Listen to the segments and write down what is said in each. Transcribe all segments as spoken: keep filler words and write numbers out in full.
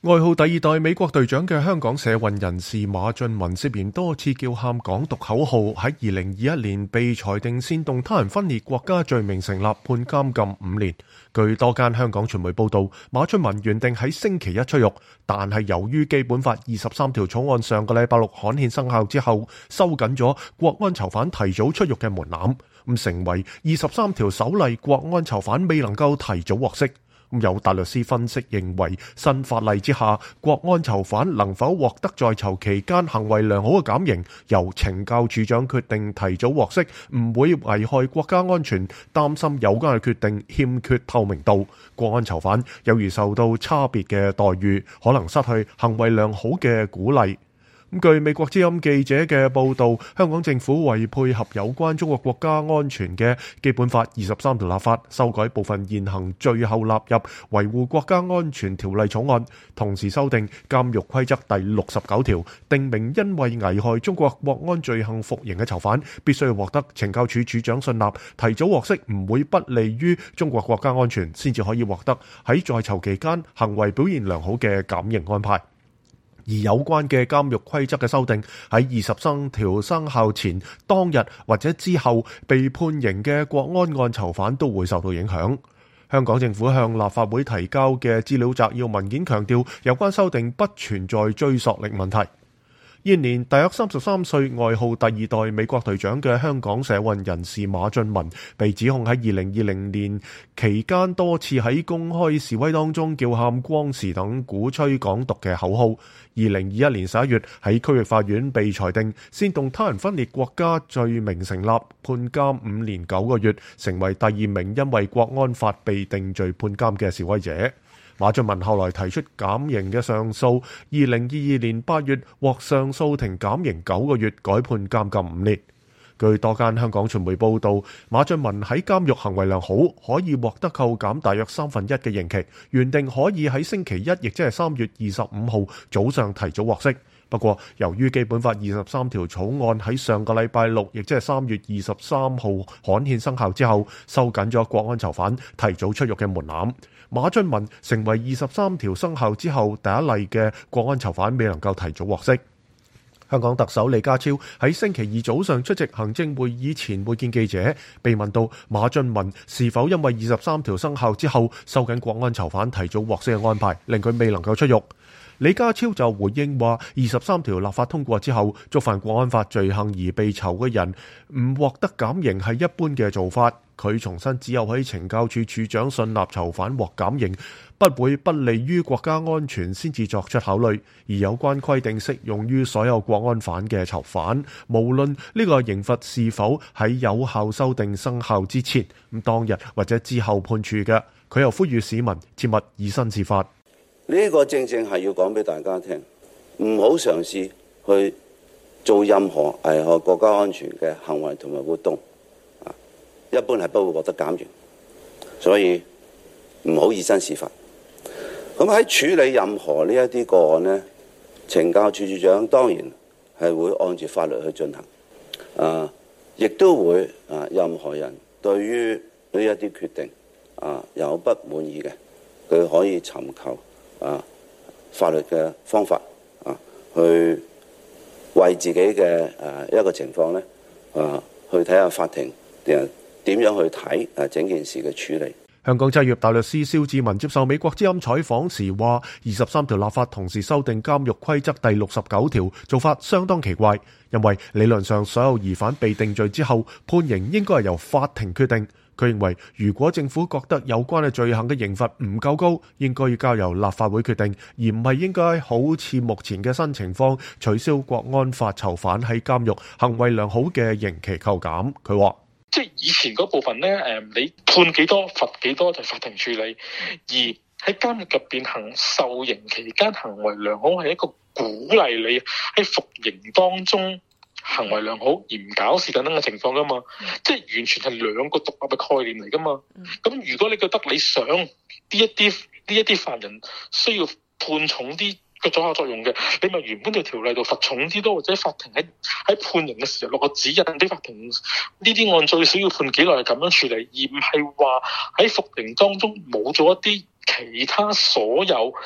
外號第二代美國隊長嘅香港社運人士馬俊文涉嫌多次叫喊港獨口號，喺二零二一年被裁定煽動他人分裂國家罪名成立，判監禁五年。據多間香港傳媒報道，馬俊文原定喺星期一出獄，但係由於基本法二十三條草案上個禮拜六刊憲生效之後，收緊咗國安囚犯提早出獄嘅門檻，咁成為二十三條首例國安囚犯未能夠提早獲釋。有大律師分析認為，新法例之下，國安囚犯能否獲得在囚期間行為良好嘅減刑，由懲教署長決定提早獲釋，唔會危害國家安全，擔心有關嘅決定欠缺透明度，國安囚犯有如受到差別嘅待遇，可能失去行為良好嘅鼓勵。據美國之音記者嘅報導，香港政府為配合有關中國國家安全嘅基本法二十三條立法，修改部分現行罪後納入維護國家安全條例草案，同時修訂監獄規則第六十九條，訂明因為危害中國國安罪行服刑嘅囚犯，必須獲得懲教署署長信納，提早獲釋唔會不利於中國國家安全，先至可以獲得喺在囚期間行為表現良好嘅減刑安排。而有關嘅監獄規則嘅修訂，喺二十三條生效前當日或者之後被判刑嘅國安案囚犯都會受到影響。香港政府向立法會提交嘅資料摘要文件強調，有關修訂不存在追溯力問題。現年大約三十三歲，外號第二代美國隊長嘅香港社運人士馬俊文，被指控喺二零二零年期間多次喺公開示威當中叫喊光時等鼓吹港獨嘅口號。二零二一年十一月喺區域法院被裁定煽動他人分裂國家罪名成立，判監五年九個月，成為第二名因為國安法被定罪判監嘅示威者。馬俊文後來提出減刑嘅上訴，二零二二年八月獲上訴庭減刑九個月，改判監禁五年。據多間香港傳媒報道，馬俊文喺監獄行為良好，可以獲得扣減大約三分一嘅刑期，原定可以喺星期一，亦即係三月二十五號早上提早獲釋。不過，由於基本法二十三條草案喺上個禮拜六，亦即係三月二十三號刊憲生效之後，收緊咗國安囚犯提早出獄嘅門檻，馬俊文成為二十三條生效之後第一例嘅國安囚犯未能夠提早獲釋。香港特首李家超喺星期二早上出席行政會議前會見記者，被問到馬俊文是否因為二十三條生效之後收緊國安囚犯提早獲釋嘅安排，令佢未能夠出獄。李家超就回應話，二十三條立法通過之後，觸犯國安法罪行而被囚嘅人唔獲得減刑係一般嘅做法。佢重申，只有喺懲教署署長信納囚犯獲減刑，不會不利於國家安全先至作出考慮。而有關規定適用於所有國安犯嘅囚犯，無論呢個刑罰是否喺有效修訂生效之前、咁當日或者之後判處嘅。佢又呼籲市民切勿以身試法。 呢個正正係要講俾大家聽，唔好嘗試去做任何危害國家安全嘅行為同埋活動，啊，一般係不會獲得減刑，所以唔好以身試法。咁喺處理任何呢一啲個案呢，懲教處處長當然係會按照法律去進行，啊，亦都會啊，任何人對於呢一啲決定啊有不滿意嘅，佢可以尋求啊，法律嘅方法啊，去為自己嘅誒、啊、一個情況咧，啊，去睇下法庭點點樣去睇誒整件事嘅處理。 香港執業大律師蕭志文接受美國之音採訪時話，二十三條立法同時修訂監獄規則第六十九條，做法相當奇怪，因為理論上所有疑犯被定罪之後，判刑應該係由法庭決定。佢認為，如果政府覺得有關嘅罪行嘅刑罰唔夠高，應該要交由立法會決定，而唔係應該好似目前嘅新情況，取消國安法囚犯喺監獄行為良好嘅刑期扣減。佢話： 即係以前嗰部分咧，誒，你判幾多罰幾多就係法庭處理，而喺監獄入邊行受刑期間行為良好係一個鼓勵你喺服刑當中行為良好而唔搞事等等嘅情況噶嘛，即係完全係兩個獨立嘅概念嚟噶嘛。咁如果你覺得你想呢一啲呢一啲犯人需要判重啲嘅阻嚇作用嘅，你咪原本條條例度罰重啲咯，或者法庭喺喺判刑嘅時候落個指引俾法庭，呢啲案最少要判幾耐係咁樣處理，而唔係話喺服刑當中冇咗一啲其他所有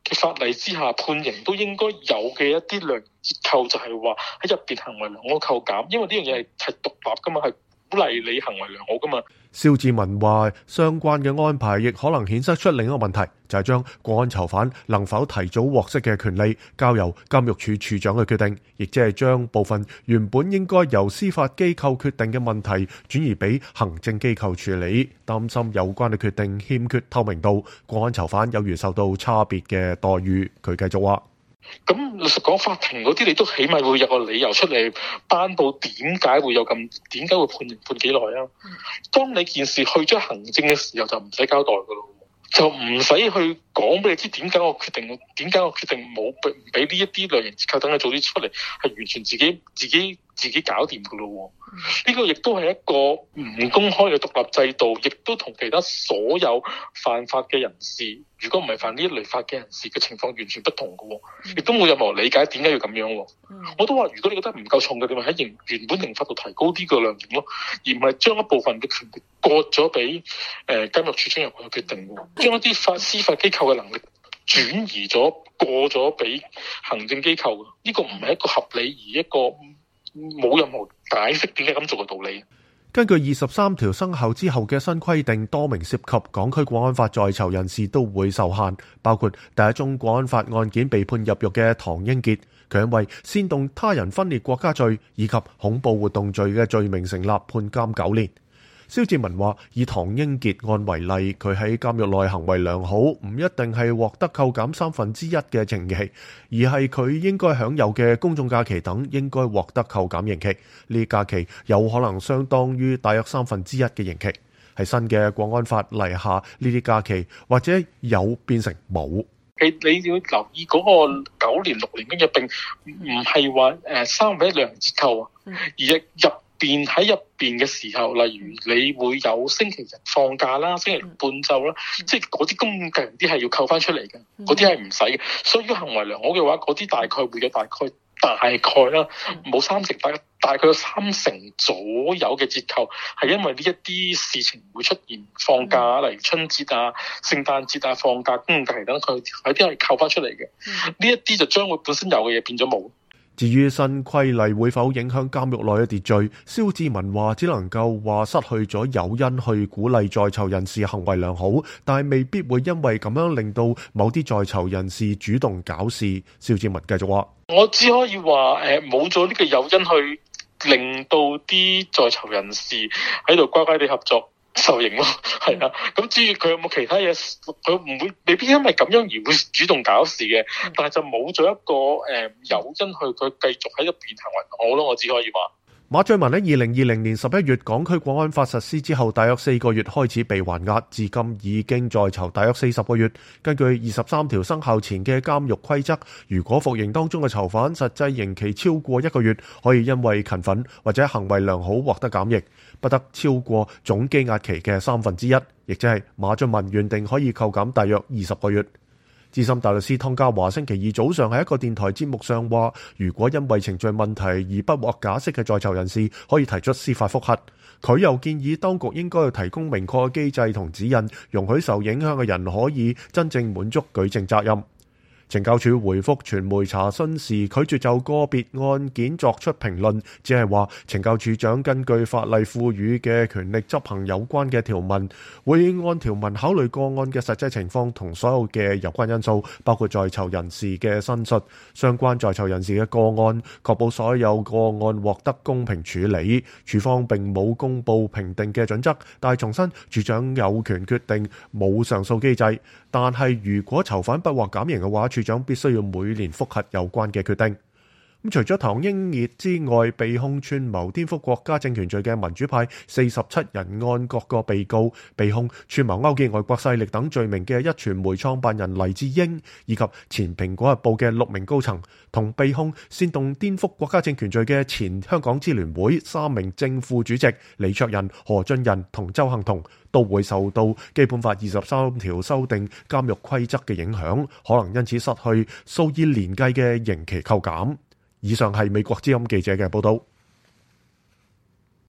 嘅法例之下判刑都應該有嘅一啲量刑折扣，就係話喺入邊行為良好扣減，因為呢樣嘢係係獨立噶嘛，係鼓勵你行為良好噶嘛。 蕭志文話：相關嘅安排亦可能衍生出另一個問題，就係將國安囚犯能否提早獲釋嘅權利交由監獄處處長嘅決定，亦即係將部分原本應該由司法機構決定嘅問題轉移俾行政機構處理。擔心有關嘅決定欠缺透明度，國安囚犯有如受到差別嘅待遇。佢繼續話： 咁老實講，法庭嗰啲你都起碼會有個理由出嚟頒布點解會有咁，點解會判刑判幾耐啊？當你件事去咗行政嘅時候，就唔使交代噶咯，就唔使去講俾你知點解我決定，點解我決定冇俾唔俾呢一啲量刑折扣等你早啲出嚟，係完全自己自己自己搞掂噶咯。呢個亦都係一個唔公開嘅獨立制度，亦都同其他所有犯法嘅人士，如果唔係犯呢一類法嘅人士嘅情況完全不同嘅，亦都冇任何理解點解要咁樣。我都話，如果你覺得唔夠重嘅，你咪喺刑原本刑法度提高啲個量刑咯，而唔係將一部分嘅權力割咗俾誒監獄處長入去決定，將一啲法司法機構嘅能力轉移咗過咗俾行政機構。呢個唔係一個合理而一個冇任何解釋點解咁做嘅道理。 根據二十三條生效之後嘅新規定，多名涉及港區國安法在囚人士都會受限，包括第一宗國安法案件被判入獄嘅唐英傑，佢因為煽動他人分裂國家罪以及恐怖活動罪嘅罪名成立，判監九年。蕭志文話：以唐英傑案為例，佢喺監獄內行為良好，唔一定係獲得扣減三分之一嘅刑期，而係佢應該享有嘅公眾假期等應該獲得扣減刑期。呢假期有可能相當於大約三分之一嘅刑期。喺新嘅國安法例下，呢啲假期或者有變成冇。 你你要留意嗰個九年六年嘅入並唔係話誒三分一量刑折扣啊，而係入邊喺入邊嘅時候，例如你會有星期日放假啦、星期六半晝啦，即係嗰啲公假啲係要扣翻出嚟嘅，嗰啲係唔使嘅。所以如果行為良好嘅話，嗰啲大概會有大概大概啦，冇三成，大大概有三成左右嘅折扣，係因為呢一啲事情會出現放假，例如春節啊、聖誕節啊放假、公假期等，佢有啲係扣翻出嚟嘅。呢一啲就將會本身有嘅嘢變咗冇。 至於新規例會否影響監獄內嘅秩序，蕭志文話只能夠話失去咗誘因去鼓勵在囚人士行為良好，但係未必會因為咁樣令到某啲在囚人士主動搞事。蕭志文繼續話： 我只可以話誒，冇咗呢個誘因去令到啲在囚人士喺度乖乖地合作受刑咯，係啊。咁至於佢有冇其他嘢，佢唔會未必因為咁樣而會主動搞事嘅，但係就冇咗一個誒誘因去佢繼續喺入邊行為好咯。我只可以話。 馬俊文喺二零二零年十一月港區國安法實施之後，大約四個月開始被還押，至今已經在囚大約四十個月。根據二十三條生效前嘅監獄規則，如果服刑當中嘅囚犯實際刑期超過一個月，可以因為勤奮或者行為良好獲得減刑，不得超過總羈押期嘅三分之一，亦即係馬俊文原定可以扣減大約二十個月。資深大律師湯家驊星期二早上喺一個電台節目上話，如果因為程序問題而不獲假釋嘅在囚人士，可以提出司法覆核。佢又建議當局應該要提供明確嘅機制同指引，容許受影響嘅人可以真正滿足舉證責任。懲教署回覆傳媒查詢時，拒絕就個別案件作出評論，只係話懲教署長根據法例賦予嘅權力執行有關嘅條文，會按條文考慮個案嘅實際情況同所有嘅有關因素，包括在囚人士嘅申述、相關在囚人士嘅個案，確保所有個案獲得公平處理。署方並冇公布評定嘅準則，但係重申署長有權決定冇上訴機制。但係如果囚犯不獲減刑嘅話，處長必須要每年覆核有關嘅決定。咁除咗唐英傑之外，被控串謀顛覆國家政權罪嘅民主派四十七人案各個被告，被控串謀勾結外國勢力等罪名嘅壹傳媒創辦人黎智英，以及前蘋果日報嘅六名高層，同被控煽動顛覆國家政權罪嘅前香港支聯會三名正副主席李卓人、何俊仁同鄒幸彤，都會受到基本法二十三條修訂監獄規則嘅影響，可能因此失去數以年計嘅刑期扣減。以上係美國之音記者嘅報道。